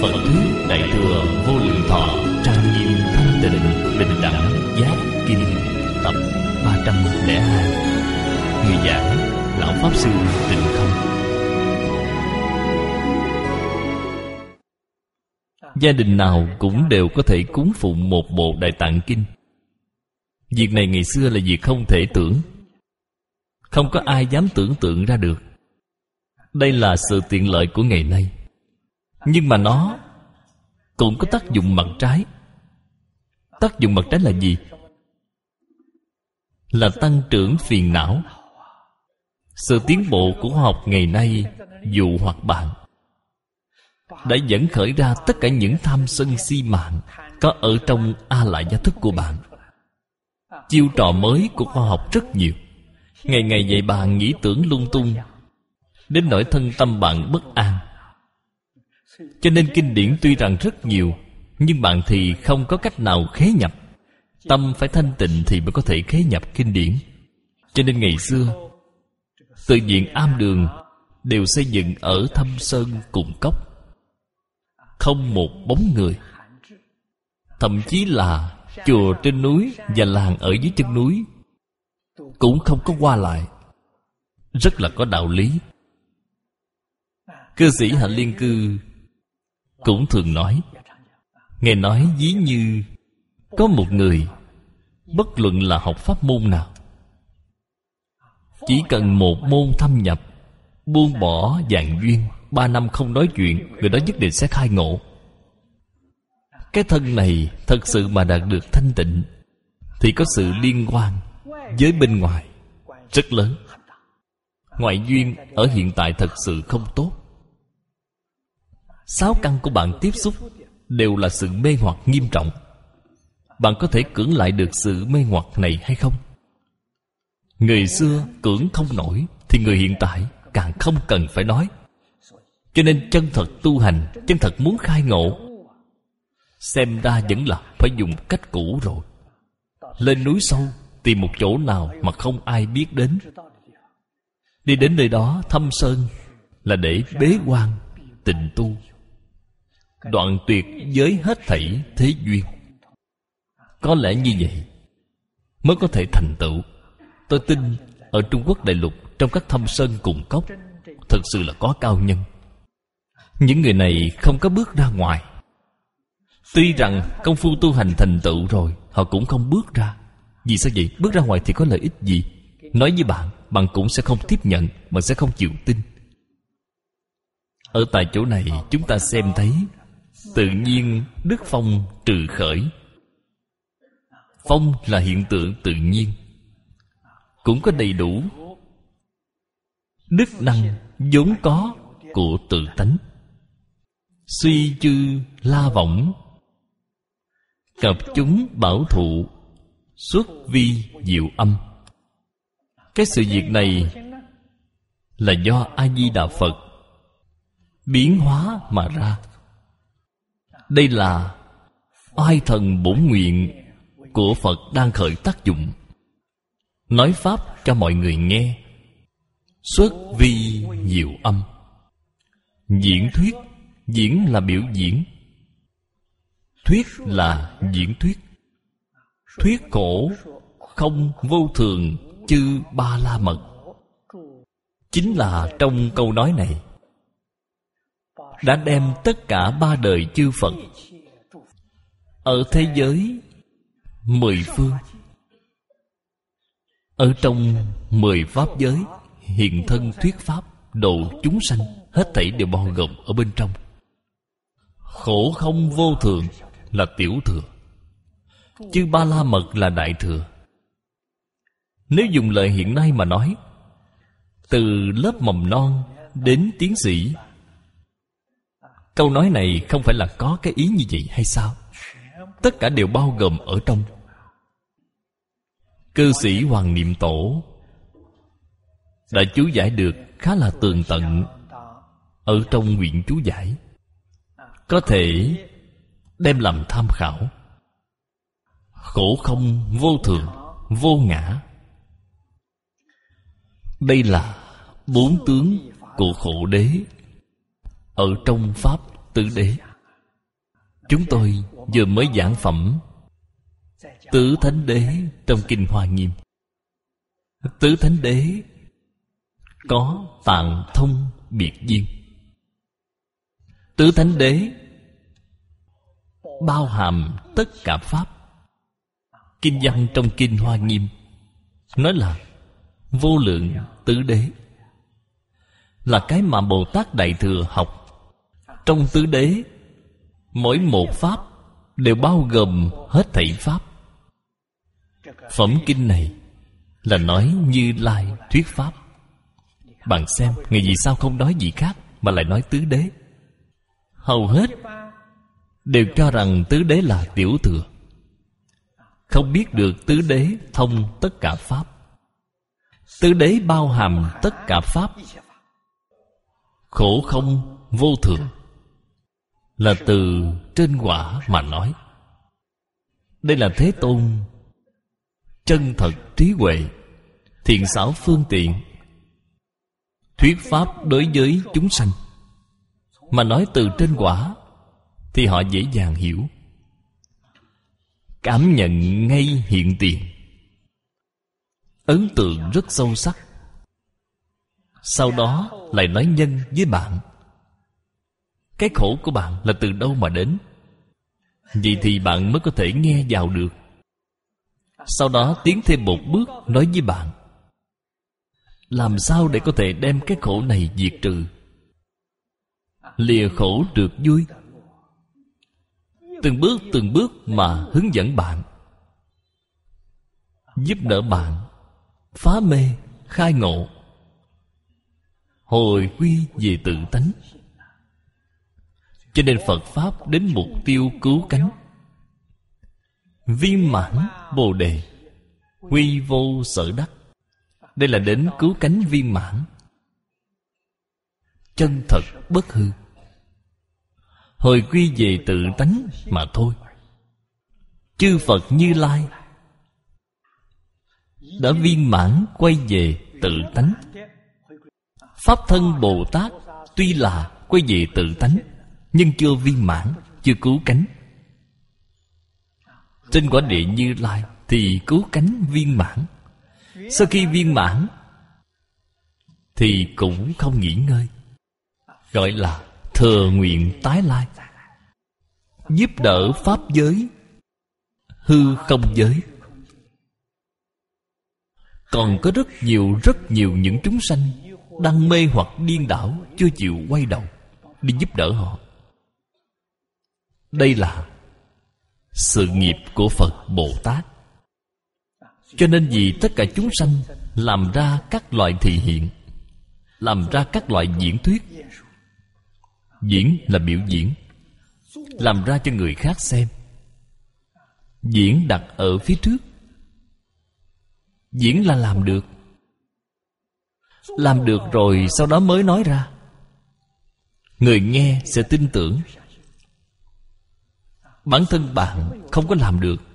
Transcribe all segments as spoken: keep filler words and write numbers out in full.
Phật thuyết Đại thừa Vô Lượng Thọ trang nghiêm thanh tịnh bình đẳng giác kim tập ba trăm lẻ hai. Người giảng Lão Pháp Sư Tịnh Không. Gia đình nào cũng đều có thể cúng phụng một bộ Đại Tạng Kinh. Việc này ngày xưa là việc không thể tưởng, không có ai dám tưởng tượng ra được. Đây là sự tiện lợi của ngày nay, nhưng mà nó cũng có tác dụng mặt trái. Tác dụng mặt trái là gì? Là tăng trưởng phiền não. Sự tiến bộ của khoa học ngày nay dụ hoặc bạn đã dẫn khởi ra tất cả những tham sân si mạng có ở trong A Lại Gia Thức của bạn. Chiêu trò mới của khoa học rất nhiều, ngày ngày dạy bạn nghĩ tưởng lung tung, đến nỗi thân tâm bạn bất an. Cho nên kinh điển tuy rằng rất nhiều, nhưng bạn thì không có cách nào khế nhập. Tâm phải thanh tịnh thì mới có thể khế nhập kinh điển. Cho nên ngày xưa tự viện am đường đều xây dựng ở thâm sơn cùng cốc, không một bóng người. Thậm chí là chùa trên núi và làng ở dưới chân núi cũng không có qua lại, rất là có đạo lý. Cư sĩ Hạnh Liên Cư cũng thường nói, Ngài nói ví như có một người, bất luận là học pháp môn nào, chỉ cần một môn thâm nhập, buông bỏ vạn duyên, ba năm không nói chuyện, người đó nhất định sẽ khai ngộ. Cái thân này thật sự mà đạt được thanh tịnh thì có sự liên quan với bên ngoài rất lớn. Ngoại duyên ở hiện tại thật sự không tốt. Sáu căn của bạn tiếp xúc đều là sự mê hoặc nghiêm trọng. Bạn có thể cưỡng lại được sự mê hoặc này hay không? Người xưa cưỡng không nổi thì người hiện tại càng không cần phải nói. Cho nên chân thật tu hành, chân thật muốn khai ngộ, xem ra vẫn là phải dùng cách cũ rồi. Lên núi sâu, tìm một chỗ nào mà không ai biết đến. Đi đến nơi đó thâm sơn là để bế quan, tịnh tu, đoạn tuyệt với hết thảy thế duyên. Có lẽ như vậy mới có thể thành tựu. Tôi tin ở Trung Quốc đại lục, trong các thâm sơn cùng cốc, thật sự là có cao nhân. Những người này không có bước ra ngoài. Tuy rằng công phu tu hành thành tựu rồi, họ cũng không bước ra. Vì sao vậy? Bước ra ngoài thì có lợi ích gì? Nói với bạn, bạn cũng sẽ không tiếp nhận, mà sẽ không chịu tin. Ở tại chỗ này chúng ta xem thấy tự nhiên đức phong trừ khởi. Phong là hiện tượng tự nhiên, cũng có đầy đủ đức năng vốn có của tự tánh. Suy chư la võng, cập chúng bảo thụ, xuất vi diệu âm. Cái sự việc này là do A-di-đà Phật biến hóa mà ra. Đây là oai thần bổn nguyện của Phật đang khởi tác dụng, nói pháp cho mọi người nghe. Xuất vi diệu âm. Diễn thuyết, diễn là biểu diễn, thuyết là diễn thuyết. Thuyết khổ không vô thường chư ba la mật. Chính là trong câu nói này đã đem tất cả ba đời chư Phật ở thế giới mười phương, ở trong mười pháp giới hiện thân thuyết pháp độ chúng sanh, hết thảy đều bao gồm ở bên trong. Khổ không vô thường là tiểu thừa, chư ba la mật là đại thừa. Nếu dùng lời hiện nay mà nói, từ lớp mầm non đến tiến sĩ, câu nói này không phải là có cái ý như vậy hay sao? Tất cả đều bao gồm ở trong. Cư sĩ Hoàng Niệm Tổ đã chú giải được khá là tường tận ở trong nguyện chú giải, có thể đem làm tham khảo. Khổ không vô thường, vô ngã, đây là bốn tướng của khổ đế ở trong pháp tứ đế. Chúng tôi vừa mới giảng phẩm Tứ Thánh Đế trong Kinh Hoa Nghiêm. Tứ Thánh Đế có tạng thông biệt duyên. Tứ Thánh Đế bao hàm tất cả Pháp. Kinh văn trong Kinh Hoa Nghiêm nói là vô lượng tứ đế, là cái mà Bồ Tát Đại Thừa học. Trong tứ đế, mỗi một Pháp đều bao gồm hết thảy Pháp. Phẩm kinh này là nói Như Lai thuyết Pháp. Bạn xem, người vì sao không nói gì khác mà lại nói tứ đế? Hầu hết đều cho rằng tứ đế là tiểu thừa, không biết được tứ đế thông tất cả Pháp. Tứ đế bao hàm tất cả Pháp. Khổ không vô thường là từ trên quả mà nói. Đây là Thế Tôn chân thật trí huệ, thiện xảo phương tiện thuyết Pháp đối với chúng sanh. Mà nói từ trên quả thì họ dễ dàng hiểu, cảm nhận ngay hiện tiền, ấn tượng rất sâu sắc. Sau đó lại nói nhân với bạn. Cái khổ của bạn là từ đâu mà đến? Vậy thì bạn mới có thể nghe vào được. Sau đó tiến thêm một bước nói với bạn, làm sao để có thể đem cái khổ này diệt trừ, lìa khổ được vui. Từng bước từng bước mà hướng dẫn bạn, giúp đỡ bạn phá mê khai ngộ, hồi quy về tự tánh. Cho nên Phật Pháp đến mục tiêu cứu cánh, viên mãn Bồ Đề, quy vô sở đắc. Đây là đến cứu cánh viên mãn, chân thật bất hư, hồi quy về tự tánh mà thôi. Chư Phật Như Lai đã viên mãn quay về tự tánh. Pháp thân Bồ Tát tuy là quay về tự tánh, nhưng chưa viên mãn, chưa cứu cánh. Trên quả địa Như Lai thì cứu cánh viên mãn. Sau khi viên mãn thì cũng không nghỉ ngơi, gọi là thừa nguyện tái lai, giúp đỡ Pháp giới, hư không giới. Còn có rất nhiều rất nhiều những chúng sanh đang mê hoặc điên đảo, chưa chịu quay đầu đi giúp đỡ họ. Đây là sự nghiệp của Phật Bồ Tát. Cho nên vì tất cả chúng sanh làm ra các loại thị hiện, làm ra các loại diễn thuyết. Diễn là biểu diễn, làm ra cho người khác xem. Diễn đặt ở phía trước. Diễn là làm được. Làm được rồi sau đó mới nói ra, người nghe sẽ tin tưởng. Bản thân bạn không có làm được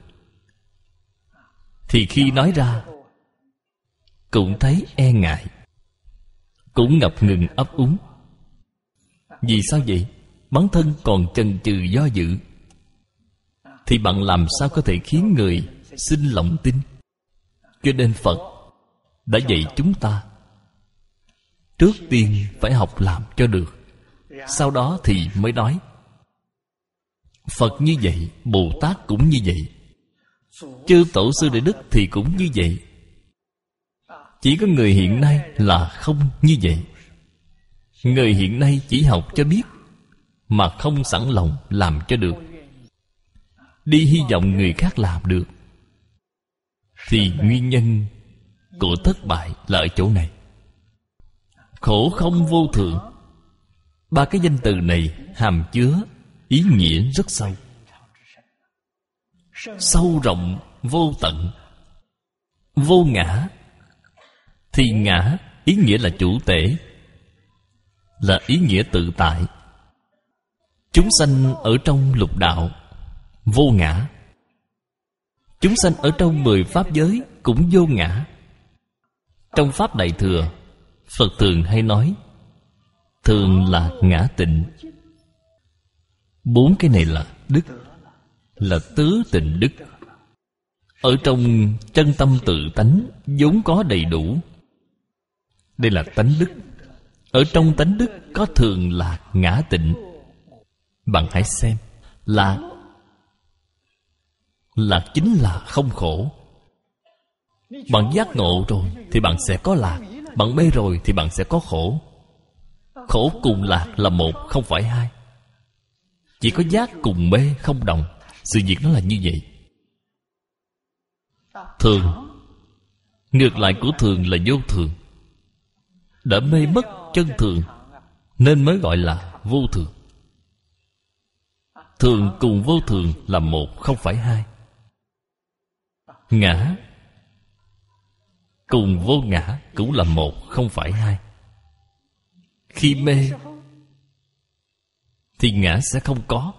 thì khi nói ra cũng thấy e ngại, cũng ngập ngừng ấp úng. Vì sao vậy? Bản thân còn chần chừ do dự, thì bạn làm sao có thể khiến người sinh lòng tin? Cho nên Phật đã dạy chúng ta trước tiên phải học làm cho được, sau đó thì mới nói. Phật như vậy, Bồ Tát cũng như vậy, chư tổ sư Đại Đức thì cũng như vậy. Chỉ có người hiện nay là không như vậy. Người hiện nay chỉ học cho biết, mà không sẵn lòng làm cho được, đi hy vọng người khác làm được, thì nguyên nhân của thất bại là ở chỗ này. Khổ không vô thượng, ba cái danh từ này hàm chứa ý nghĩa rất sâu, sâu rộng vô tận. Vô ngã thì ngã ý nghĩa là chủ tể, là ý nghĩa tự tại. Chúng sanh ở trong lục đạo vô ngã, chúng sanh ở trong mười pháp giới cũng vô ngã. Trong Pháp Đại Thừa, Phật thường hay nói thường là ngã tịnh. Bốn cái này là đức, là tứ tịnh đức. Ở trong chân tâm tự tánh vốn có đầy đủ. Đây là tánh đức. Ở trong tánh đức có thường là ngã tịnh. Bạn hãy xem, là Lạc chính là không khổ. Bạn giác ngộ rồi thì bạn sẽ có lạc. Bạn mê rồi thì bạn sẽ có khổ. Khổ cùng lạc là một, không phải hai. Chỉ có giác cùng mê không đồng. Sự việc nó là như vậy. Thường, ngược lại của thường là vô thường. Đã mê mất chân thường nên mới gọi là vô thường. Thường cùng vô thường là một, không phải hai. Ngã cùng vô ngã cũng là một, không phải hai. Khi mê thì ngã sẽ không có.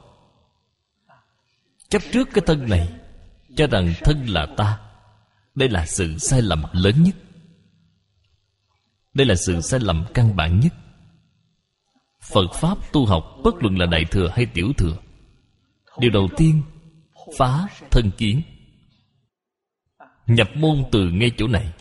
Chấp trước cái thân này, cho rằng thân là ta. Đây là sự sai lầm lớn nhất. Đây là sự sai lầm căn bản nhất. Phật Pháp tu học, bất luận là đại thừa hay tiểu thừa, điều đầu tiên phá thân kiến. Nhập môn từ ngay chỗ này.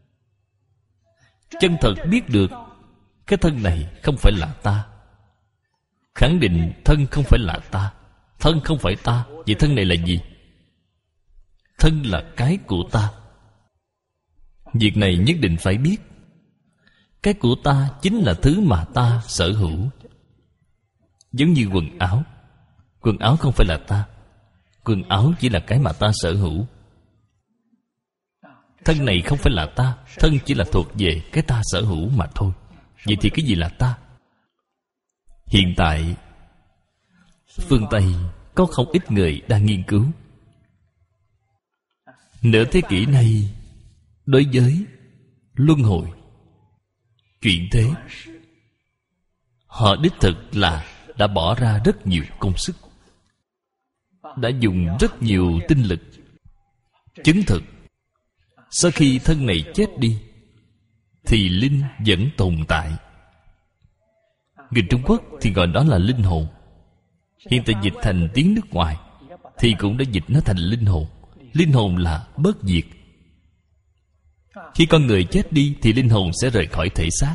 Chân thật biết được cái thân này không phải là ta. Khẳng định thân không phải là ta. Thân không phải ta. Vậy thân này là gì? Thân là cái của ta. Việc này nhất định phải biết. Cái của ta chính là thứ mà ta sở hữu. Giống như quần áo. Quần áo không phải là ta. Quần áo chỉ là cái mà ta sở hữu. Thân này không phải là ta. Thân chỉ là thuộc về cái ta sở hữu mà thôi. Vậy thì cái gì là ta? Hiện tại phương Tây có không ít người đang nghiên cứu. Nửa thế kỷ này, đối với luân hồi, chuyện thế, họ đích thực là đã bỏ ra rất nhiều công sức, đã dùng rất nhiều tinh lực chứng thực sau khi thân này chết đi thì linh vẫn tồn tại. Người Trung Quốc thì gọi đó là linh hồn. Hiện tại dịch thành tiếng nước ngoài thì cũng đã dịch nó thành linh hồn. Linh hồn là bất diệt. Khi con người chết đi thì linh hồn sẽ rời khỏi thể xác.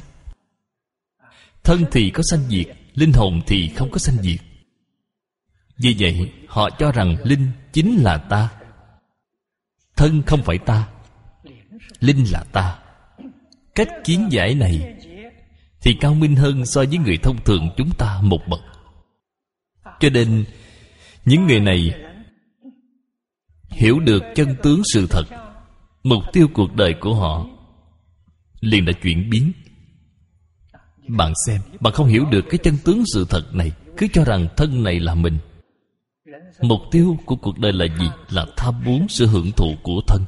Thân thì có sanh diệt, linh hồn thì không có sanh diệt. Vì vậy họ cho rằng linh chính là ta. Thân không phải ta, linh là ta. Cách kiến giải này thì cao minh hơn so với người thông thường chúng ta một bậc. Cho nên những người này hiểu được chân tướng sự thật, mục tiêu cuộc đời của họ liền đã chuyển biến. Bạn xem, bạn không hiểu được cái chân tướng sự thật này, cứ cho rằng thân này là mình. Mục tiêu của cuộc đời là gì? Là tham muốn sự hưởng thụ của thân,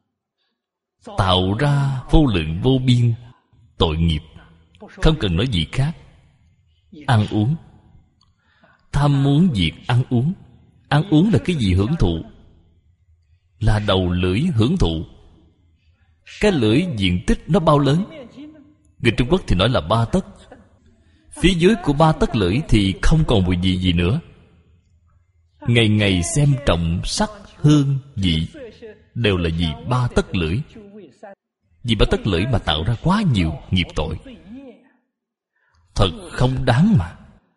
tạo ra vô lượng vô biên tội nghiệp. Không cần nói gì khác. Ăn uống, tham muốn việc ăn uống. Ăn uống là cái gì hưởng thụ? Là đầu lưỡi hưởng thụ. Cái lưỡi diện tích nó bao lớn? Người Trung Quốc thì nói là ba tấc. Phía dưới của ba tấc lưỡi thì không còn mùi gì gì nữa. Ngày ngày xem trọng sắc, hương, vị đều là vì ba tấc lưỡi. Vì ba tấc lưỡi mà tạo ra quá nhiều nghiệp tội. Thật không đáng mà.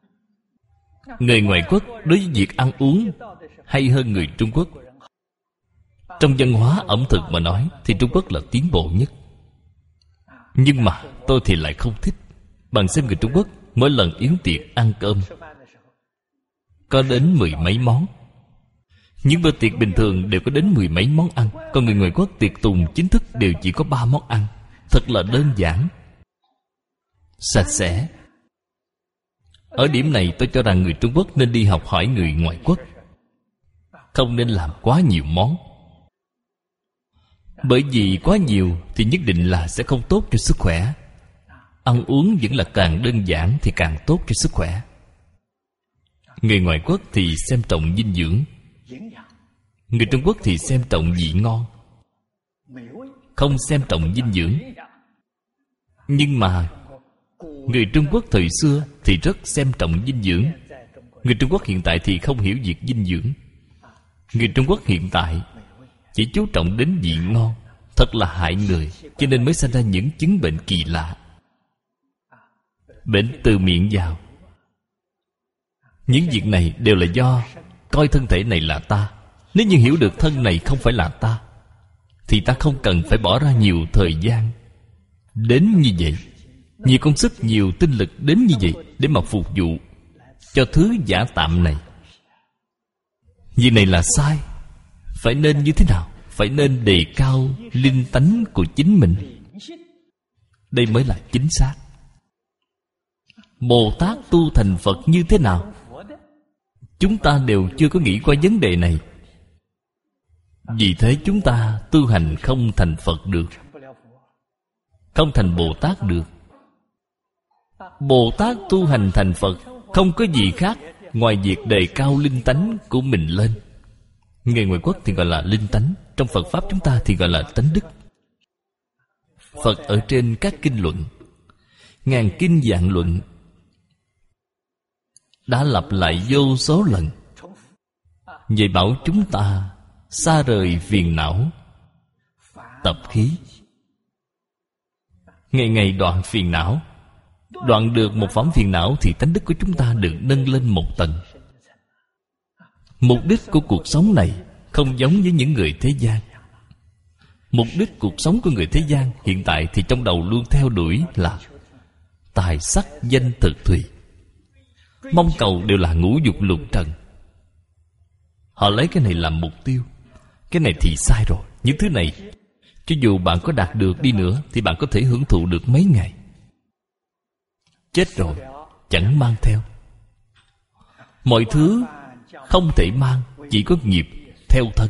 Người ngoại quốc đối với việc ăn uống hay hơn người Trung Quốc. Trong văn hóa ẩm thực mà nói thì Trung Quốc là tiến bộ nhất. Nhưng mà tôi thì lại không thích. Bạn xem người Trung Quốc mỗi lần yến tiệc ăn cơm có đến mười mấy món. Những bữa tiệc bình thường đều có đến mười mấy món ăn. Còn người ngoại quốc tiệc tùng chính thức đều chỉ có ba món ăn. Thật là đơn giản, sạch sẽ. Ở điểm này tôi cho rằng người Trung Quốc nên đi học hỏi người ngoại quốc. Không nên làm quá nhiều món. Bởi vì quá nhiều thì nhất định là sẽ không tốt cho sức khỏe. Ăn uống vẫn là càng đơn giản thì càng tốt cho sức khỏe. Người ngoại quốc thì xem trọng dinh dưỡng. Người Trung Quốc thì xem trọng vị ngon, không xem trọng dinh dưỡng. Nhưng mà người Trung Quốc thời xưa thì rất xem trọng dinh dưỡng. Người Trung Quốc hiện tại thì không hiểu việc dinh dưỡng. Người Trung Quốc hiện tại chỉ chú trọng đến vị ngon, thật là hại người, cho nên mới sinh ra những chứng bệnh kỳ lạ. Bệnh từ miệng vào. Những việc này đều là do coi thân thể này là ta. Nếu như hiểu được thân này không phải là ta, thì ta không cần phải bỏ ra nhiều thời gian đến như vậy, nhiều công sức, nhiều tinh lực đến như vậy để mà phục vụ cho thứ giả tạm này. Việc này là sai. Phải nên như thế nào? Phải nên đề cao linh tánh của chính mình. Đây mới là chính xác. Bồ Tát tu thành Phật như thế nào? Chúng ta đều chưa có nghĩ qua vấn đề này. Vì thế chúng ta tu hành không thành Phật được, không thành Bồ Tát được. Bồ Tát tu hành thành Phật không có gì khác ngoài việc đề cao linh tánh của mình lên. Người ngoại quốc thì gọi là linh tánh, trong Phật Pháp chúng ta thì gọi là tánh đức. Phật ở trên các kinh luận, ngàn kinh vạn luận, đã lặp lại vô số lần, vậy bảo chúng ta xa rời phiền não, tập khí, ngày ngày đoạn phiền não. Đoạn được một phẩm phiền não thì tánh đức của chúng ta được nâng lên một tầng. Mục đích của cuộc sống này không giống với những người thế gian. Mục đích cuộc sống của người thế gian hiện tại thì trong đầu luôn theo đuổi là tài sắc danh thực thùy, mong cầu đều là ngũ dục lục trần. Họ lấy cái này làm mục tiêu. Cái này thì sai rồi. Những thứ này cho dù bạn có đạt được đi nữa thì bạn có thể hưởng thụ được mấy ngày. Chết rồi chẳng mang theo. Mọi thứ không thể mang, chỉ có nghiệp theo thân.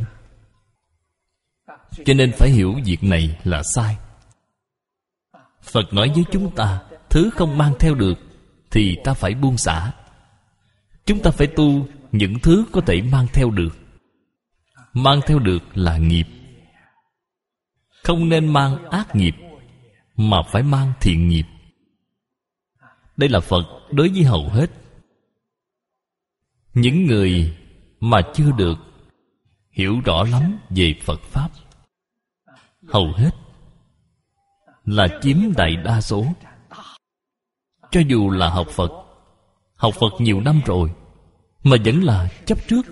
Cho nên phải hiểu việc này là sai. Phật nói với chúng ta, thứ không mang theo được thì ta phải buông xả. Chúng ta phải tu những thứ có thể mang theo được. Mang theo được là nghiệp. Không nên mang ác nghiệp, mà phải mang thiện nghiệp. Đây là Phật đối với hầu hết những người mà chưa được hiểu rõ lắm về Phật Pháp. Hầu hết là chiếm đại đa số. Cho dù là học Phật, học Phật nhiều năm rồi, mà vẫn là chấp trước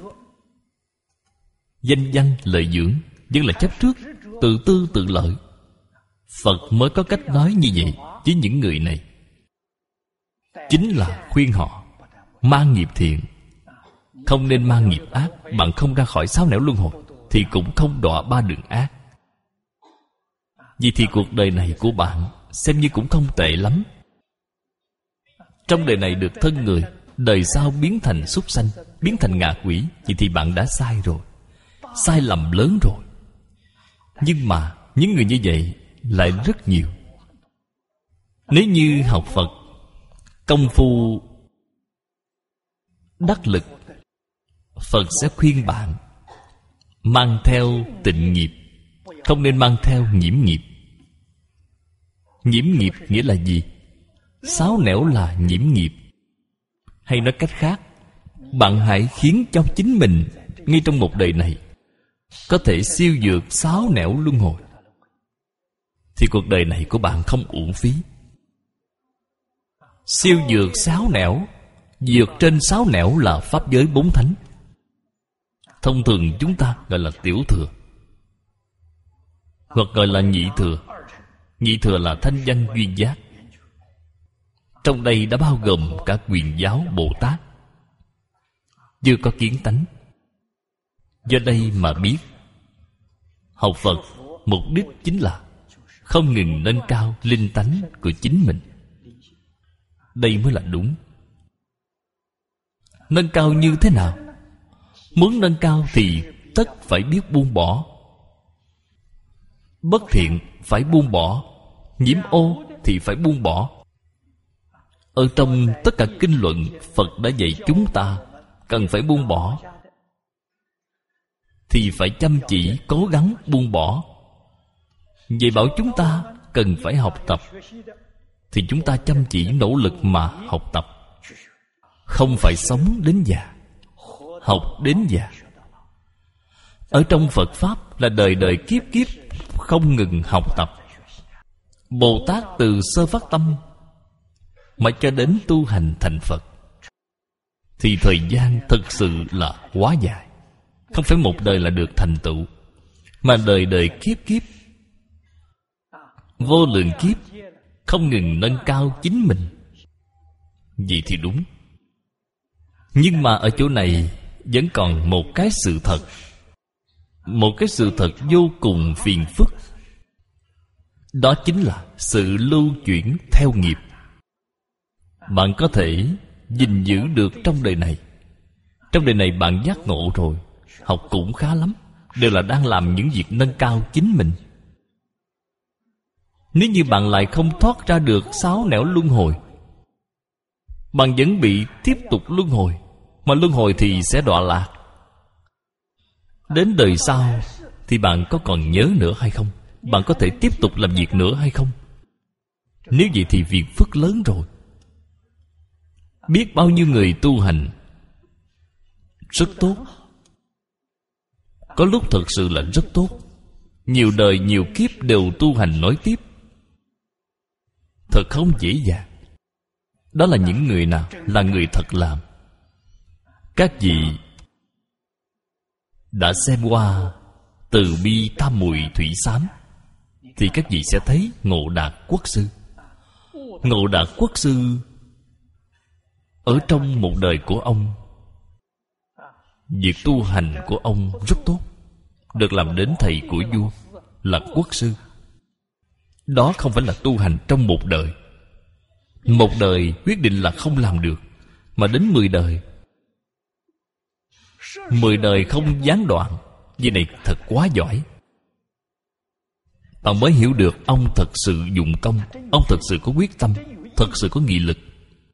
danh văn lợi dưỡng, vẫn là chấp trước tự tư tự lợi. Phật mới có cách nói như vậy với những người này, chính là khuyên họ mang nghiệp thiện, không nên mang nghiệp ác. Bạn không ra khỏi sáu nẻo luân hồi thì cũng không đọa ba đường ác. Vì thì cuộc đời này của bạn xem như cũng không tệ lắm. Trong đời này được thân người, đời sau biến thành súc sanh, biến thành ngạ quỷ, vậy thì bạn đã sai rồi, sai lầm lớn rồi. Nhưng mà những người như vậy lại rất nhiều. Nếu như học Phật, công phu đắc lực, Phật sẽ khuyên bạn mang theo tịnh nghiệp, không nên mang theo nhiễm nghiệp. Nhiễm nghiệp nghĩa là gì? Sáu nẻo là nhiễm nghiệp. Hay nói cách khác, bạn hãy khiến cho chính mình ngay trong một đời này có thể siêu vượt sáu nẻo luân hồi, thì cuộc đời này của bạn không uổng phí. Siêu vượt sáu nẻo, vượt trên sáu nẻo là pháp giới bốn thánh. Thông thường chúng ta gọi là tiểu thừa, hoặc gọi là nhị thừa. Nhị thừa là thanh văn duyên giác. Trong đây đã bao gồm cả Quyền Giáo Bồ Tát, chưa có kiến tánh. Do đây mà biết, học Phật mục đích chính là không ngừng nâng cao linh tánh của chính mình. Đây mới là đúng. Nâng cao như thế nào? Muốn nâng cao thì tất phải biết buông bỏ. Bất thiện phải buông bỏ, nhiễm ô thì phải buông bỏ. Ở trong tất cả kinh luận, Phật đã dạy chúng ta cần phải buông bỏ, thì phải chăm chỉ cố gắng buông bỏ. Vậy bảo chúng ta cần phải học tập, thì chúng ta chăm chỉ nỗ lực mà học tập. không phải sống đến già, học đến già. Ở trong Phật Pháp là đời đời kiếp kiếp không ngừng học tập. Bồ Tát từ sơ phát tâm mà cho đến tu hành thành Phật thì thời gian thực sự là quá dài. Không phải một đời là được thành tựu, mà đời đời kiếp kiếp, vô lượng kiếp không ngừng nâng cao chính mình. Vậy thì đúng. Nhưng mà ở chỗ này vẫn còn một cái sự thật, một cái sự thật vô cùng phiền phức. Đó chính là sự lưu chuyển theo nghiệp. Bạn có thể gìn giữ được trong đời này. Trong đời này bạn giác ngộ rồi, học cũng khá lắm, đều là đang làm những việc nâng cao chính mình. Nếu như bạn lại không thoát ra được sáu nẻo luân hồi, bạn vẫn bị tiếp tục luân hồi. Mà luân hồi thì sẽ đọa lạc. Đến đời sau thì bạn có còn nhớ nữa hay không? Bạn có thể tiếp tục làm việc nữa hay không? Nếu vậy thì việc phước lớn rồi. Biết bao nhiêu người tu hành rất tốt, có lúc thật sự là rất tốt, nhiều đời nhiều kiếp đều tu hành nối tiếp, thật không dễ dàng. Đó là những người nào? Là người thật làm. Các vị đã xem qua Từ Bi Tam Muội Thủy Xám thì các vị sẽ thấy Ngộ Đạt Quốc Sư. Ngộ Đạt Quốc Sư ở trong một đời của ông, việc tu hành của ông rất tốt, được làm đến thầy của vua, là quốc sư. Đó không phải là tu hành trong một đời. Một đời quyết định là không làm được, mà đến mười đời, mười đời không gián đoạn. Vì này thật quá giỏi. Bạn mới hiểu được ông thật sự dụng công, ông thật sự có quyết tâm, thật sự có nghị lực.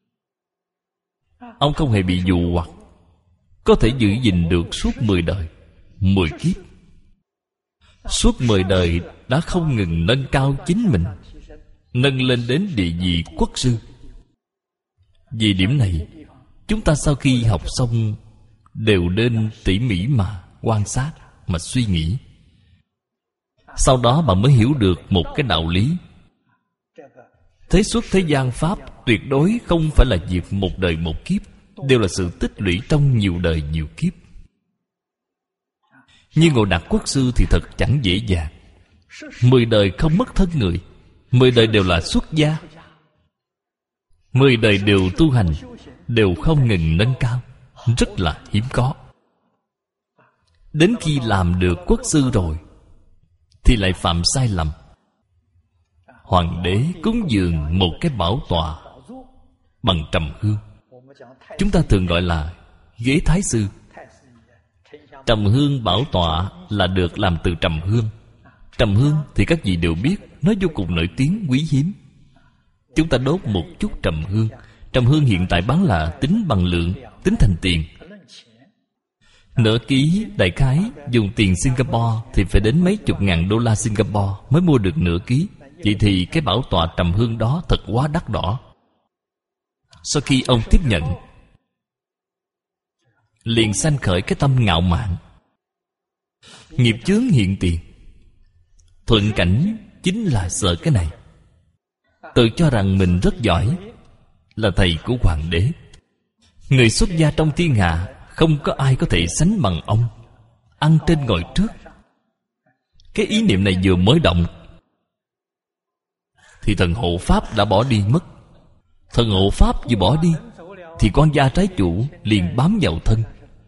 Ông không hề bị dụ hoặc, có thể giữ gìn được suốt mười đời, mười kiếp. Suốt mười đời đã không ngừng nâng cao chính mình, nâng lên đến địa vị quốc sư. Vì điểm này, chúng ta sau khi học xong đều nên tỉ mỉ mà quan sát, mà suy nghĩ. Sau đó bạn mới hiểu được một cái đạo lý. Thế xuất thế gian Pháp tuyệt đối không phải là việc một đời một kiếp, đều là sự tích lũy trong nhiều đời nhiều kiếp. Như Ngộ Đạt Quốc Sư thì thật chẳng dễ dàng. Mười đời không mất thân người, mười đời đều là xuất gia, mười đời đều tu hành, đều không ngừng nâng cao, rất là hiếm có. Đến khi làm được quốc sư rồi thì lại phạm sai lầm. Hoàng đế cúng dường một cái bảo tọa bằng trầm hương, chúng ta thường gọi là ghế thái sư. Trầm hương bảo tọa là được làm từ trầm hương. Trầm hương thì các vị đều biết, nó vô cùng nổi tiếng, quý hiếm. Chúng ta đốt một chút trầm hương. Trầm hương hiện tại bán là tính bằng lượng, tính thành tiền. Nửa ký đại khái dùng tiền Singapore thì phải đến mấy chục ngàn đô la Singapore mới mua được nửa ký. Vậy thì cái bảo tọa trầm hương đó thật quá đắt đỏ. Sau khi ông tiếp nhận, liền sanh khởi cái tâm ngạo mạn. Nghiệp chướng hiện tiền, thuận cảnh chính là sợ cái này. Tự cho rằng mình rất giỏi, là thầy của hoàng đế. Người xuất gia trong thiên hạ không có ai có thể sánh bằng ông, ăn trên ngồi trước. Cái ý niệm này vừa mới động thì thần hộ pháp đã bỏ đi mất. Thần hộ pháp vừa bỏ đi thì con gia trái chủ liền bám vào thân.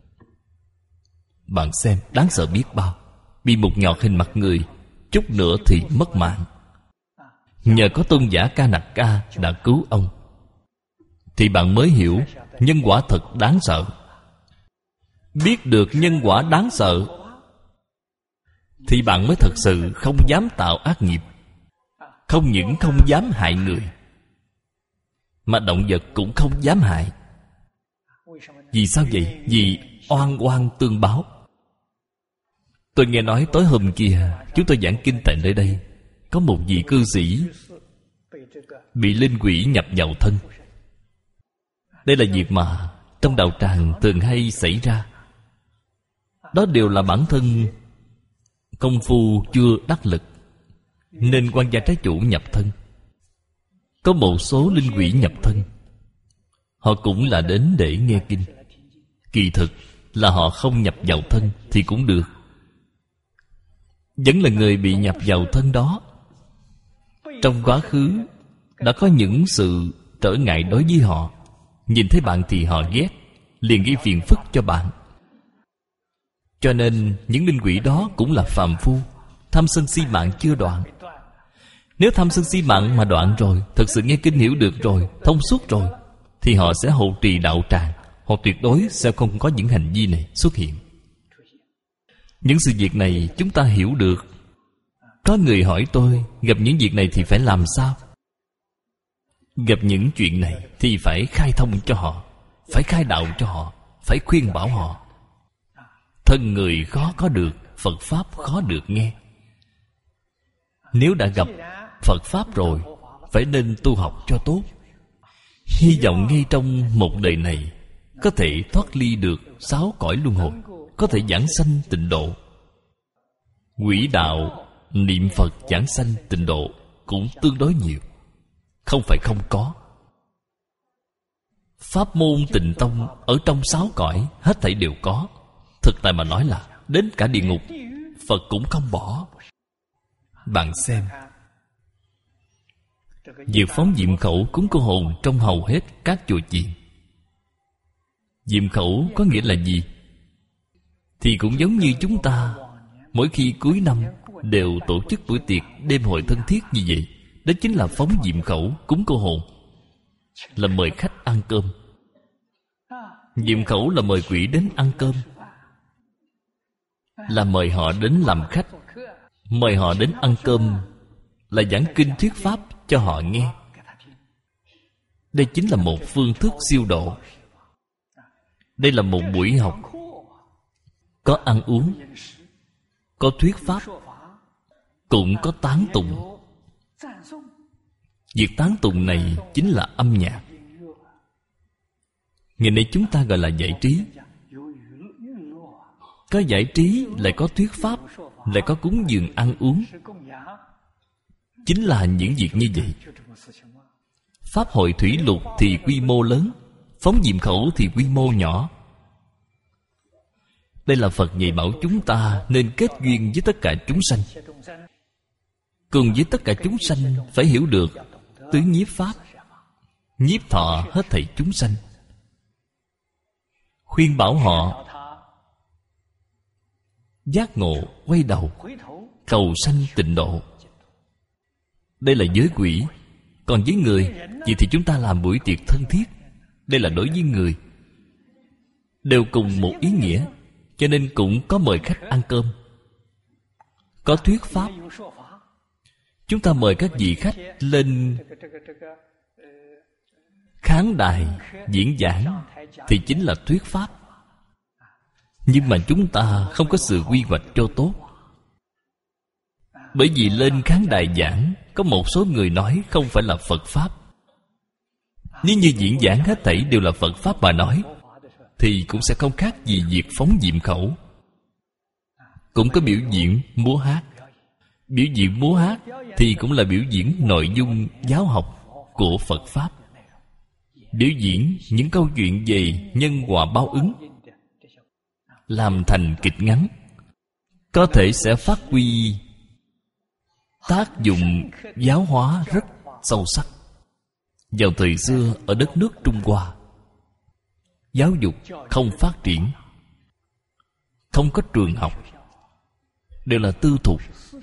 Bạn xem đáng sợ biết bao. Bị một nhọt hình mặt người, chút nữa thì mất mạng. Nhờ có tôn giả Ca Nặc Ca đã cứu ông, thì bạn mới hiểu nhân quả thật đáng sợ. Biết được nhân quả đáng sợ thì bạn mới thật sự không dám tạo ác nghiệp. Không những không dám hại người, mà động vật cũng không dám hại. Vì sao vậy? Vì oan oan tương báo. Tôi nghe nói tối hôm kia chúng tôi giảng kinh tại nơi đây, có một vị cư sĩ bị linh quỷ nhập vào thân. Đây là việc mà trong đạo tràng thường hay xảy ra. Đó đều là bản thân công phu chưa đắc lực, nên quan gia trái chủ nhập thân. Có một số linh quỷ nhập thân, họ cũng là đến để nghe kinh. Kỳ thực là họ không nhập vào thân thì cũng được. Vẫn là người bị nhập vào thân đó, trong quá khứ đã có những sự trở ngại đối với họ. Nhìn thấy bạn thì họ ghét, liền gây phiền phức cho bạn. Cho nên những linh quỷ đó cũng là phàm phu, tham sân si mạng chưa đoạn. Nếu tham sân si mạng mà đoạn rồi, thật sự nghe kinh hiểu được rồi, thông suốt rồi, thì họ sẽ hộ trì đạo tràng. Họ tuyệt đối sẽ không có những hành vi này xuất hiện. Những sự việc này chúng ta hiểu được. Có người hỏi tôi, gặp những việc này thì phải làm sao? Gặp những chuyện này thì phải khai thông cho họ, phải khai đạo cho họ, phải khuyên bảo họ. Thân người khó có được, Phật Pháp khó được nghe. Nếu đã gặp Phật Pháp rồi, phải nên tu học cho tốt. Hy vọng ngay trong một đời này có thể thoát ly được sáu cõi luân hồi, có thể giảng sanh tịnh độ. Quỹ đạo niệm Phật giảng sanh tịnh độ cũng tương đối nhiều, không phải không có. Pháp môn Tịnh Tông ở trong sáu cõi hết thảy đều có. Thực tại mà nói là đến cả địa ngục Phật cũng không bỏ. Bạn xem, việc phóng diệm khẩu cúng cô hồn trong hầu hết các chùa chiền. Diệm khẩu có nghĩa là gì? Thì cũng giống như chúng ta mỗi khi cuối năm đều tổ chức buổi tiệc đêm hội thân thiết như vậy. Đó chính là phóng diệm khẩu cúng cô hồn, là mời khách ăn cơm. Diệm khẩu là mời quỷ đến ăn cơm, là mời họ đến làm khách, mời họ đến ăn cơm, là giảng kinh thuyết pháp cho họ nghe. Đây chính là một phương thức siêu độ. Đây là một buổi học, có ăn uống, có thuyết pháp, cũng có tán tụng. Việc tán tụng này chính là âm nhạc. Ngày nay chúng ta gọi là giải trí. Có giải trí, lại có thuyết pháp, lại có cúng dường ăn uống. Chính là những việc như vậy. Pháp hội thủy lục thì quy mô lớn, phóng diệm khẩu thì quy mô nhỏ. Đây là Phật dạy bảo chúng ta nên kết duyên với tất cả chúng sanh. Cùng với tất cả chúng sanh phải hiểu được tứ nhiếp pháp, nhiếp thọ hết thảy chúng sanh, khuyên bảo họ giác ngộ, quay đầu, cầu sanh tịnh độ. Đây là giới quỷ. Còn với người, vậy thì chúng ta làm buổi tiệc thân thiết. Đây là đối với người, đều cùng một ý nghĩa. Cho nên cũng có mời khách ăn cơm, có thuyết pháp. Chúng ta mời các vị khách lên khán đài diễn giảng thì chính là thuyết pháp. Nhưng mà chúng ta không có sự quy hoạch cho tốt. Bởi vì lên khán đài giảng, có một số người nói không phải là Phật Pháp. Nếu như diễn giảng hết thảy đều là Phật Pháp mà nói, thì cũng sẽ không khác gì việc phóng diệm khẩu. Cũng có biểu diễn múa hát. Biểu diễn múa hát thì cũng là biểu diễn nội dung giáo học của Phật Pháp. Biểu diễn những câu chuyện về nhân quả báo ứng, làm thành kịch ngắn, có thể sẽ phát huy tác dụng giáo hóa rất sâu sắc. Vào thời xưa ở đất nước Trung Hoa, giáo dục không phát triển, không có trường học, đều là tư thục.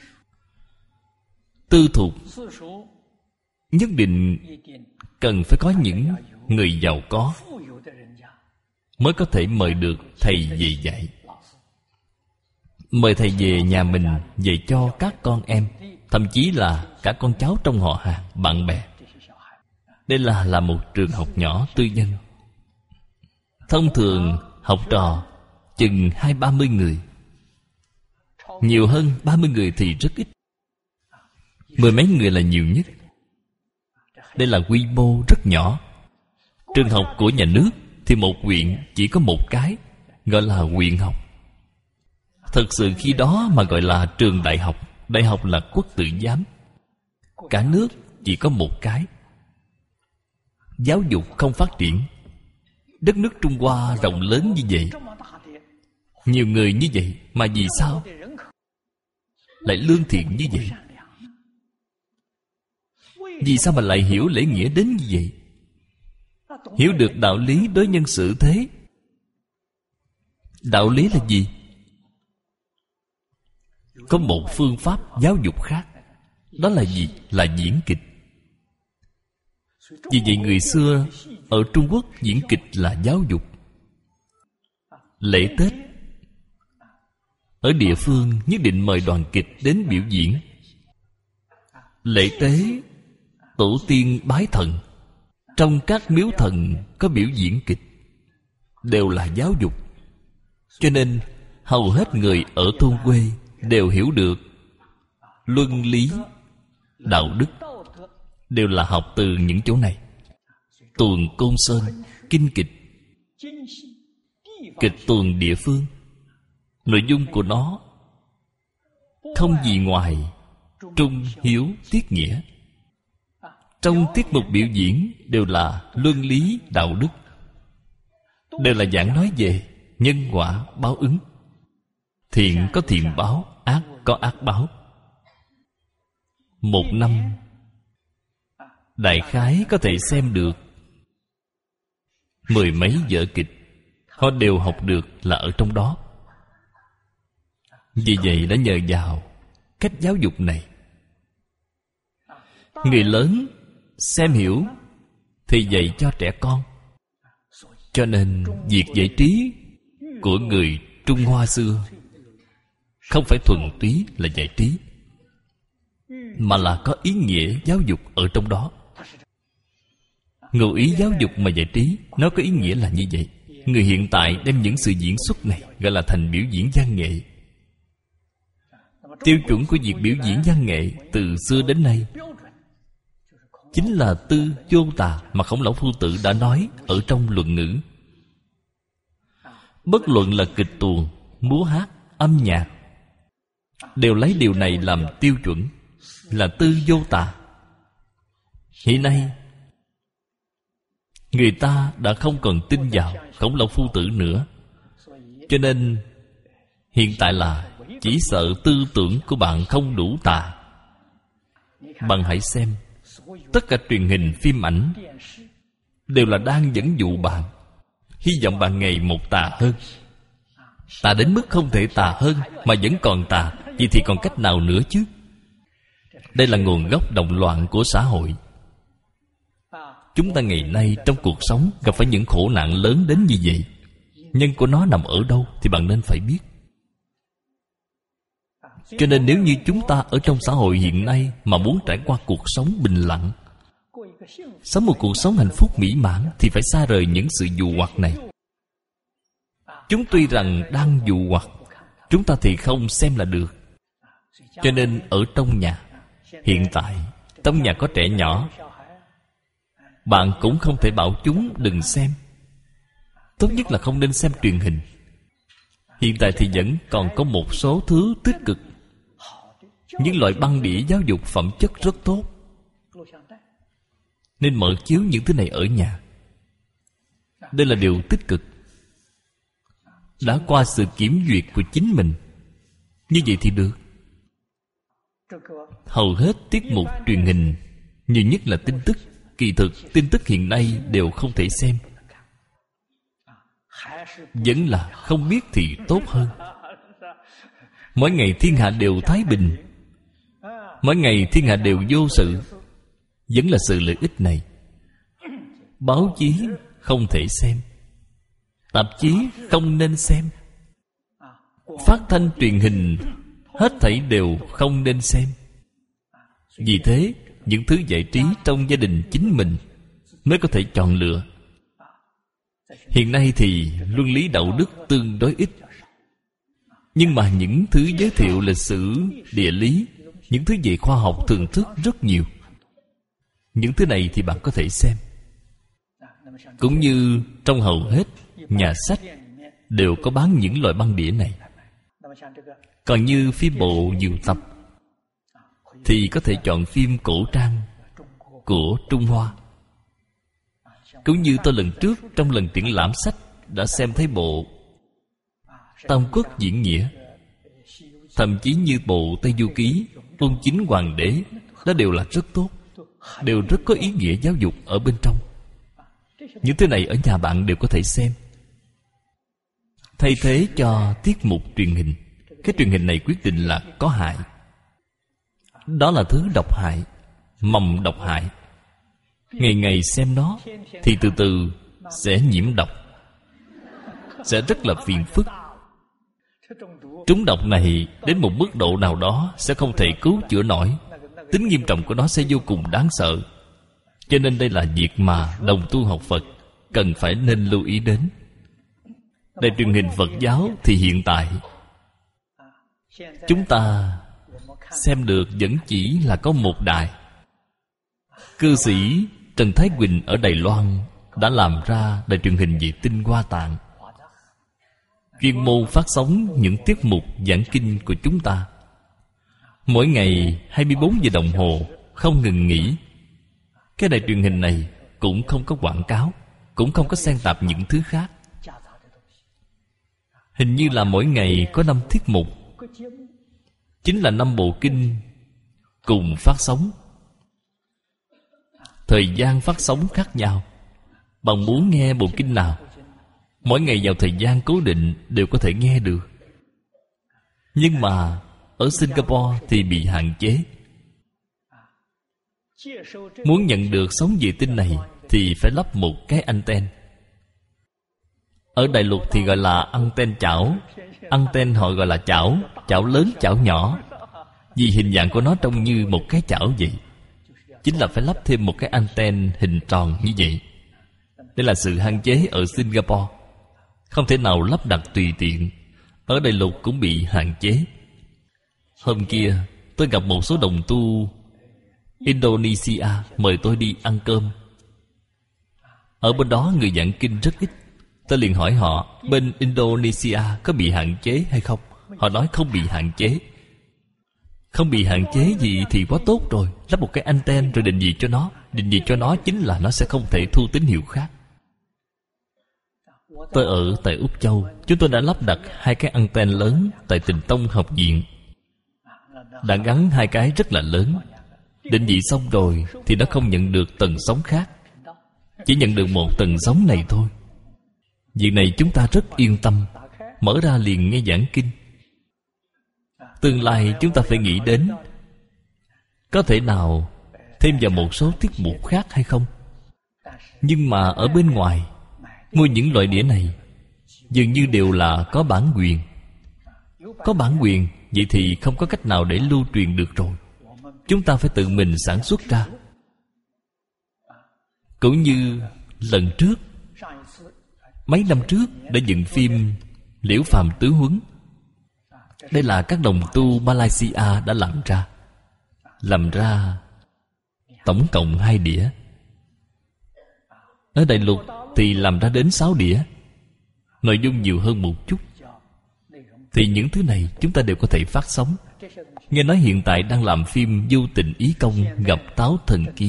Tư thục nhất định cần phải có những người giàu có mới có thể mời được thầy về dạy. Mời thầy về nhà mình dạy cho các con em, thậm chí là cả con cháu trong họ hàng, bạn bè. Đây là là một trường học nhỏ tư nhân. Thông thường học trò chừng hai ba mươi người, nhiều hơn ba mươi người thì rất ít. Mười mấy người là nhiều nhất. Đây là quy mô rất nhỏ. Trường học của nhà nước thì một huyện chỉ có một cái, gọi là huyện học. Thật sự khi đó mà gọi là trường đại học. Đại học là quốc tự giám. Cả nước chỉ có một cái. Giáo dục không phát triển. Đất nước Trung Hoa rộng lớn như vậy, nhiều người như vậy, mà vì sao lại lương thiện như vậy? Vì sao mà lại hiểu lễ nghĩa đến như vậy? Hiểu được đạo lý đối nhân xử thế. Đạo lý là gì? Có một phương pháp giáo dục khác. Đó là gì? Là diễn kịch. Vì vậy người xưa ở Trung Quốc diễn kịch là giáo dục. Lễ Tết ở địa phương nhất định mời đoàn kịch đến biểu diễn. Lễ tế tổ tiên bái thần, trong các miếu thần có biểu diễn kịch, đều là giáo dục. Cho nên hầu hết người ở thôn quê đều hiểu được luân lý, đạo đức, đều là học từ những chỗ này. Tuồng Côn Sơn, kinh kịch, kịch tuồng địa phương, nội dung của nó không gì ngoài trung hiếu tiết nghĩa. Trong tiết mục biểu diễn đều là luân lý đạo đức, đều là giảng nói về nhân quả báo ứng. Thiện có thiện báo, ác có ác báo. Một năm đại khái có thể xem được mười mấy vở kịch. Họ đều học được là ở trong đó. Vì vậy đã nhờ vào cách giáo dục này, người lớn xem hiểu thì dạy cho trẻ con. Cho nên việc giải trí của người Trung Hoa xưa không phải thuần túy là giải trí, mà là có ý nghĩa giáo dục ở trong đó. Ngụ ý giáo dục mà giải trí, nó có ý nghĩa là như vậy. Người hiện tại đem những sự diễn xuất này gọi là thành biểu diễn văn nghệ. Tiêu chuẩn của việc biểu diễn văn nghệ từ xưa đến nay chính là tư vô tà mà Khổng Lão Phu Tử đã nói ở trong Luận Ngữ. Bất luận là kịch tuồng, múa hát, âm nhạc, đều lấy điều này làm tiêu chuẩn, là tư vô tà. Hiện nay người ta đã không còn tin vào Khổng Lão Phu Tử nữa. Cho nên hiện tại là chỉ sợ tư tưởng của bạn không đủ tà. Bạn hãy xem, tất cả truyền hình phim ảnh đều là đang dẫn dụ bạn, hy vọng bạn ngày một tà hơn. Tà đến mức không thể tà hơn mà vẫn còn tà, vậy thì còn cách nào nữa chứ? Đây là nguồn gốc động loạn của xã hội. Chúng ta ngày nay trong cuộc sống gặp phải những khổ nạn lớn đến như vậy, nhân của nó nằm ở đâu thì bạn nên phải biết. Cho nên nếu như chúng ta ở trong xã hội hiện nay mà muốn trải qua cuộc sống bình lặng, sống một cuộc sống hạnh phúc mỹ mãn, thì phải xa rời những sự dụ hoặc này. Chúng tuy rằng đang dụ hoặc, chúng ta thì không xem là được. Cho nên ở trong nhà, hiện tại trong nhà có trẻ nhỏ, bạn cũng không thể bảo chúng đừng xem. Tốt nhất là không nên xem truyền hình. Hiện tại thì vẫn còn có một số thứ tích cực, những loại băng đĩa giáo dục phẩm chất rất tốt, nên mở chiếu những thứ này ở nhà. Đây là điều tích cực, đã qua sự kiểm duyệt của chính mình. Như vậy thì được. Hầu hết tiết mục truyền hình, nhiều nhất là tin tức, kỳ thực tin tức hiện nay đều không thể xem. Vẫn là không biết thì tốt hơn. Mỗi ngày thiên hạ đều thái bình, mỗi ngày thiên hạ đều vô sự, vẫn là sự lợi ích này. Báo chí không thể xem, tạp chí không nên xem, phát thanh truyền hình hết thảy đều không nên xem. Vì thế những thứ giải trí trong gia đình chính mình mới có thể chọn lựa. Hiện nay thì luân lý đạo đức tương đối ít, nhưng mà những thứ giới thiệu lịch sử, địa lý, những thứ về khoa học thường thức rất nhiều. Những thứ này thì bạn có thể xem. Cũng như trong hầu hết nhà sách đều có bán những loại băng đĩa này. Còn như phim bộ nhiều tập thì có thể chọn phim cổ trang của Trung Hoa. Cũng như tôi lần trước trong lần triển lãm sách đã xem thấy bộ Tam Quốc diễn nghĩa, thậm chí như bộ Tây Du Ký, Ôn Chính Hoàng đế, đó đều là rất tốt, đều rất có ý nghĩa giáo dục ở bên trong. Những thứ này ở nhà bạn đều có thể xem, thay thế cho tiết mục truyền hình. Cái truyền hình này quyết định là có hại. Đó là thứ độc hại, mầm độc hại. Ngày ngày xem nó thì từ từ sẽ nhiễm độc, sẽ rất là phiền phức. Trúng độc này đến một mức độ nào đó sẽ không thể cứu chữa nổi. Tính nghiêm trọng của nó sẽ vô cùng đáng sợ. Cho nên đây là việc mà đồng tu học Phật cần phải nên lưu ý đến. Đài truyền hình Phật giáo thì hiện tại chúng ta xem được vẫn chỉ là có một đài. Cư sĩ Trần Thái Quỳnh ở Đài Loan đã làm ra đài truyền hình về Tinh Hoa Tạng, chuyên môn phát sóng những tiết mục giảng kinh của chúng ta. Mỗi ngày hai mươi bốn giờ đồng hồ không ngừng nghỉ. Cái đài truyền hình này cũng không có quảng cáo, cũng không có xen tạp những thứ khác. Hình như là mỗi ngày có năm tiết mục, chính là năm bộ kinh cùng phát sóng. Thời gian phát sóng khác nhau. Bạn muốn nghe bộ kinh nào, mỗi ngày vào thời gian cố định đều có thể nghe được. Nhưng mà ở Singapore thì bị hạn chế. Muốn nhận được sóng vệ tinh này thì phải lắp một cái anten. Ở Đại Lục thì gọi là anten chảo. Anten họ gọi là chảo, chảo lớn chảo nhỏ, vì hình dạng của nó trông như một cái chảo vậy. Chính là phải lắp thêm một cái anten hình tròn như vậy. Đây là sự hạn chế ở Singapore, không thể nào lắp đặt tùy tiện. Ở Đại Lục cũng bị hạn chế. Hôm kia tôi gặp một số đồng tu Indonesia mời tôi đi ăn cơm. Ở bên đó người giảng kinh rất ít. Tôi liền hỏi họ bên Indonesia có bị hạn chế hay không. Họ nói không bị hạn chế. Không bị hạn chế gì thì quá tốt rồi. Lắp một cái anten rồi định vị cho nó. Định vị cho nó chính là nó sẽ không thể thu tín hiệu khác. Tôi ở tại Úc Châu, chúng tôi đã lắp đặt hai cái anten lớn tại Tịnh Tông học viện. Đã gắn hai cái rất là lớn. Định vị xong rồi thì nó không nhận được tần sóng khác, chỉ nhận được một tần sóng này thôi. Việc này chúng ta rất yên tâm, mở ra liền nghe giảng kinh. Tương lai chúng ta phải nghĩ đến có thể nào thêm vào một số tiết mục khác hay không. Nhưng mà ở bên ngoài mua những loại đĩa này dường như đều là có bản quyền. Có bản quyền, vậy thì không có cách nào để lưu truyền được rồi. Chúng ta phải tự mình sản xuất ra. Cũng như lần trước, mấy năm trước đã dựng phim Liễu Phàm Tứ Huấn. Đây là các đồng tu Malaysia đã làm ra. Làm ra tổng cộng hai đĩa. Ở Đại Lục thì làm ra đến sáu đĩa, nội dung nhiều hơn một chút. Thì những thứ này chúng ta đều có thể phát sóng. Nghe nói hiện tại đang làm phim Vô Tình Ý Công Gặp Táo Thần Ký.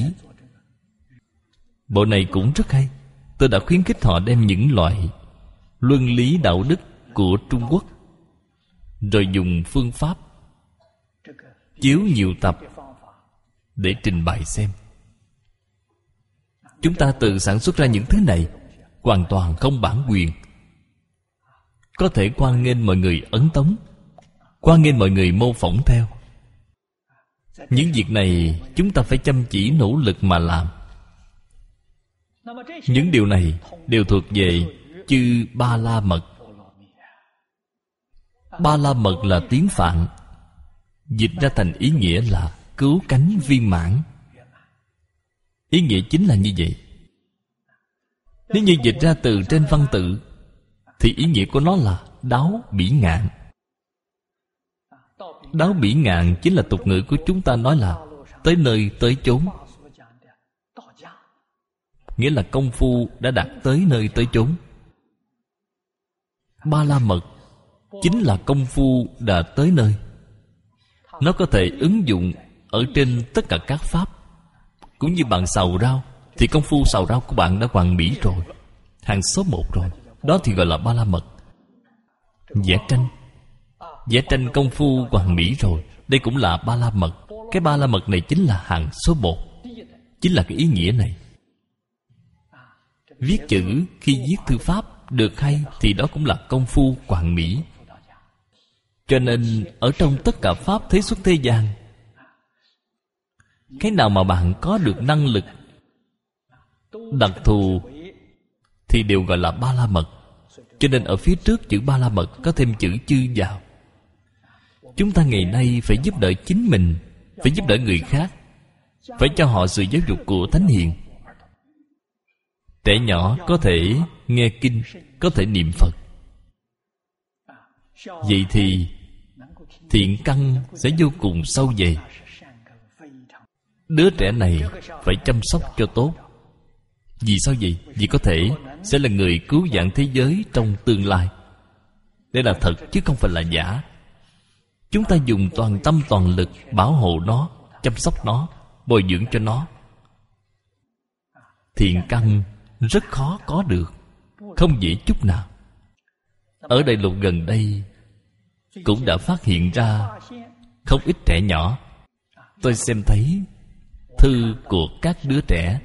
Bộ này cũng rất hay. Tôi đã khuyến khích họ đem những loại luân lý đạo đức của Trung Quốc, rồi dùng phương pháp chiếu nhiều tập để trình bày xem. Chúng ta tự sản xuất ra những thứ này, hoàn toàn không bản quyền. Có thể hoan nghênh mọi người ấn tống, hoan nghênh mọi người mô phỏng theo. Những việc này chúng ta phải chăm chỉ nỗ lực mà làm. Những điều này đều thuộc về chư Ba La Mật. Ba La Mật là tiếng Phạn, dịch ra thành ý nghĩa là cứu cánh viên mãn. Ý nghĩa chính là như vậy. Nếu như dịch ra từ trên văn tự thì ý nghĩa của nó là đáo bỉ ngạn. Đáo bỉ ngạn chính là tục ngữ của chúng ta nói là tới nơi tới chốn. nghĩa là công phu đã đạt tới nơi tới chốn. Ba la mật chính là công phu đã tới nơi. Nó có thể ứng dụng ở trên tất cả các pháp. Cũng như bạn xào rau, thì công phu xào rau của bạn đã hoàn mỹ rồi, hàng số một rồi. Đó thì gọi là ba la mật. Vẽ tranh, vẽ tranh công phu hoàn mỹ rồi, đây cũng là ba la mật. Cái ba la mật này chính là hàng số một, chính là cái ý nghĩa này. Viết chữ khi viết thư pháp được hay thì đó cũng là công phu hoàn mỹ. Cho nên ở trong tất cả pháp thế xuất thế gian, cái nào mà bạn có được năng lực đặc thù thì đều gọi là ba la mật. Cho nên ở phía trước chữ ba la mật có thêm chữ chư vào. Chúng ta ngày nay phải giúp đỡ chính mình, phải giúp đỡ người khác, phải cho họ sự giáo dục của thánh hiền. Trẻ nhỏ có thể nghe kinh, có thể niệm Phật. Vậy thì thiện căn sẽ vô cùng sâu dày. Đứa trẻ này phải chăm sóc cho tốt. Vì sao vậy? Vì có thể sẽ là người cứu vãn thế giới trong tương lai. Đây là thật chứ không phải là giả. Chúng ta dùng toàn tâm toàn lực bảo hộ nó, chăm sóc nó, bồi dưỡng cho nó. Thiện căn rất khó có được, không dễ chút nào. Ở Đại Lục gần đây cũng đã phát hiện ra không ít trẻ nhỏ. Tôi xem thấy thư của các đứa trẻ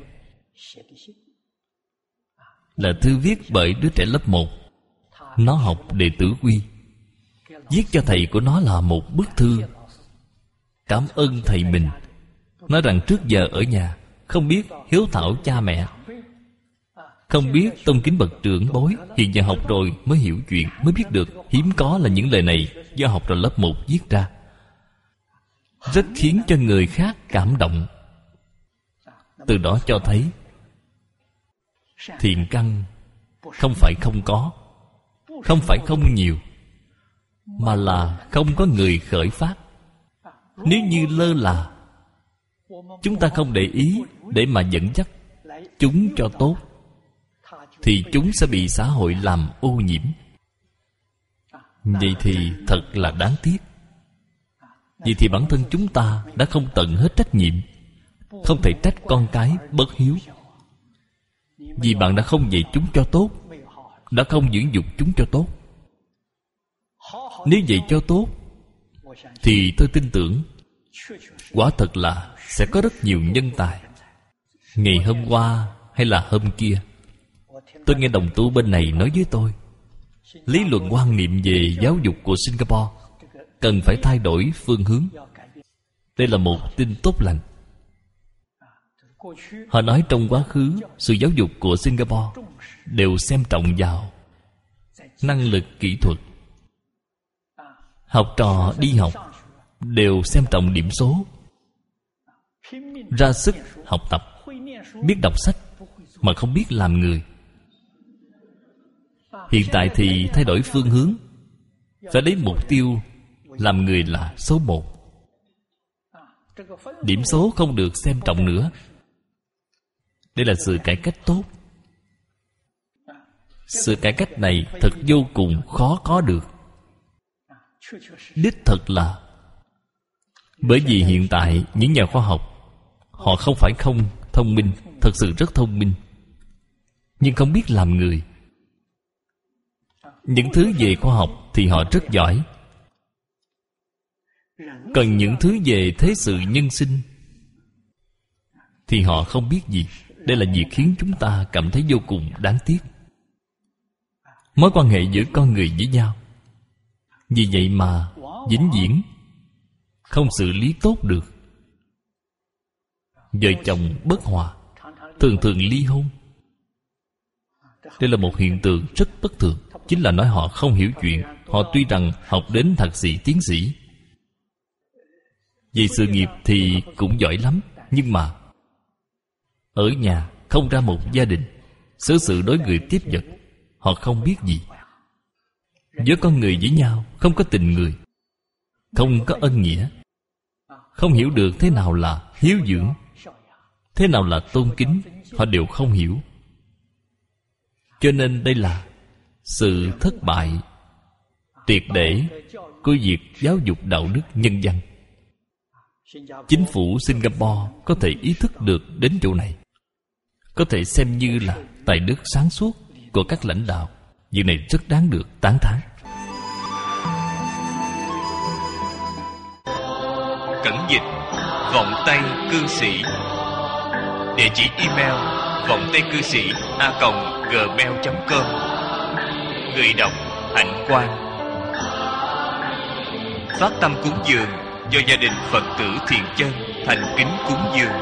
là thư viết bởi đứa trẻ lớp một. Nó học đệ tử quy, viết cho thầy của nó là một bức thư cảm ơn thầy mình. Nói rằng trước giờ ở nhà không biết hiếu thảo cha mẹ, không biết tôn kính bậc trưởng bối, hiện giờ học rồi mới hiểu chuyện, mới biết được. Hiếm có là những lời này do học rồi lớp một viết ra, rất khiến cho người khác cảm động. Từ đó cho thấy thiện căn không phải không có, không phải không nhiều, mà là không có người khởi phát. Nếu như lơ là, chúng ta không để ý để mà dẫn dắt chúng cho tốt, thì chúng sẽ bị xã hội làm ô nhiễm. Vậy thì thật là đáng tiếc. Vậy thì bản thân chúng ta đã không tận hết trách nhiệm. Không thể trách con cái bất hiếu, vì bạn đã không dạy chúng cho tốt, đã không dưỡng dục chúng cho tốt. Nếu dạy cho tốt thì tôi tin tưởng quả thật là sẽ có rất nhiều nhân tài. Ngày hôm qua hay là hôm kia, tôi nghe đồng tu bên này nói với tôi, lý luận quan niệm về giáo dục của Singapore cần phải thay đổi phương hướng. Đây là một tin tốt lành. Họ nói trong quá khứ, sự giáo dục của Singapore đều xem trọng vào năng lực kỹ thuật. Học trò đi học đều xem trọng điểm số, ra sức học tập, biết đọc sách mà không biết làm người. Hiện tại thì thay đổi phương hướng, phải lấy mục tiêu làm người là số một. Điểm số không được xem trọng nữa. Đây là sự cải cách tốt. Sự cải cách này thật vô cùng khó có được. Đích thật là bởi vì hiện tại những nhà khoa học, họ không phải không thông minh, thật sự rất thông minh, nhưng không biết làm người. Những thứ về khoa học thì họ rất giỏi, cần những thứ về thế sự nhân sinh thì họ không biết gì. Đây là việc khiến chúng ta cảm thấy vô cùng đáng tiếc. Mối quan hệ giữa con người với nhau vì vậy mà vĩnh viễn không xử lý tốt được. Vợ chồng bất hòa, thường thường ly hôn. Đây là một hiện tượng rất bất thường. Chính là nói họ không hiểu chuyện. Họ tuy rằng học đến thạc sĩ, tiến sĩ, về sự nghiệp thì cũng giỏi lắm, nhưng mà ở nhà không ra một gia đình, xử sự đối người tiếp vật, họ không biết gì. Giữa con người với nhau không có tình người, không có ân nghĩa, không hiểu được thế nào là hiếu dưỡng, thế nào là tôn kính, họ đều không hiểu. Cho nên đây là sự thất bại triệt để của việc giáo dục đạo đức nhân dân. Chính phủ Singapore có thể ý thức được đến chỗ này, có thể xem như là tài đức sáng suốt của các lãnh đạo. Việc này rất đáng được tán thán. Cẩn dịch vọng tây cư sĩ. Địa chỉ email vọng tây cư sĩ a còng gmail chấm com. Người đọc Hạnh Quang. Phát tâm cúng dường do gia đình Phật tử Thiện Chân thành kính cúng dường.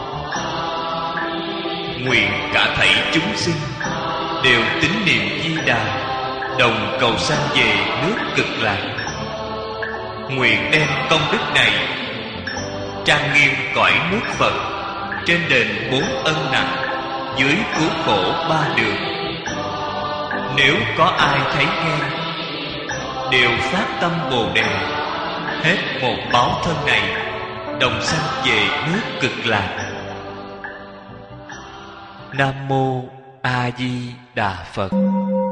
Nguyện cả thảy chúng sinh đều tín niệm Di Đà, đồng cầu sanh về nước Cực Lạc. Nguyện đem công đức này trang nghiêm cõi nước Phật, trên đền bốn ân nặng, dưới cứu khổ ba đường. Nếu có ai thấy nghe, đều phát tâm Bồ Đề, hết một báo thân này, đồng sanh về nước Cực Lạc. Nam Mô A Di Đà Phật.